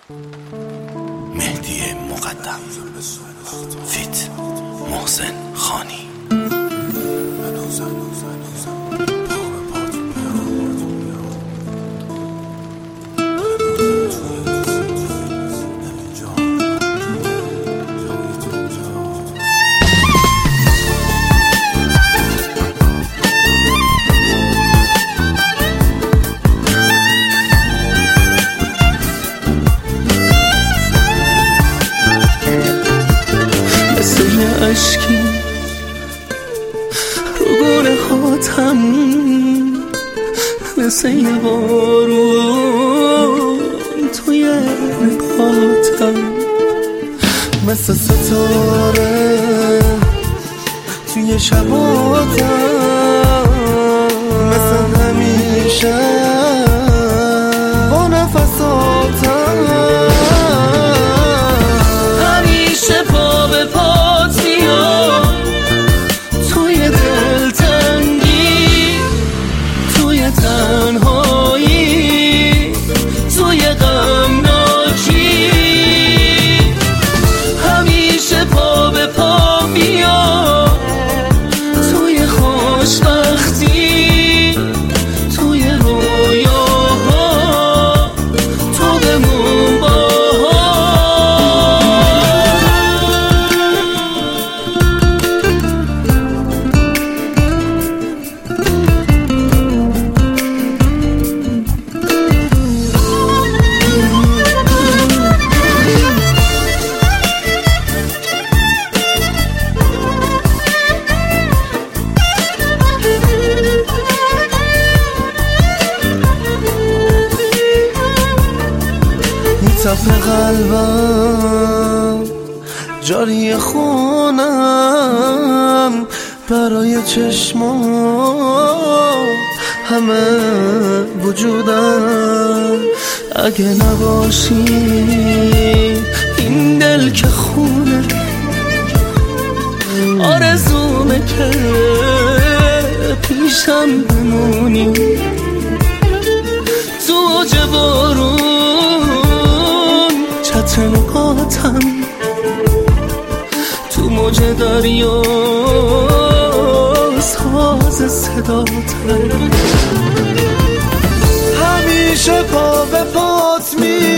مهدی مقدم فیت محسن خانی. اشکی رو گونه هاتم، مثل یه بارون توی نگاتم، مثل ستاره توی شباتم، مثل همیشه با نفساتم، همیشه پا به پات میام توی دلتنگی، توی تنهایی، توی غمناکی، همیشه پا به پا میام توی خوشبختی، توی رویاها، تو بمون با تف قلبم جاری خونم، برای چشمات همه وجودم، اگه نباشی این دل که خونه، آرزومه که پیشم بمونی تو اوج بارون، چتر نقاطم تو موج دریا، ساز صداتم، همیشه پا به پات می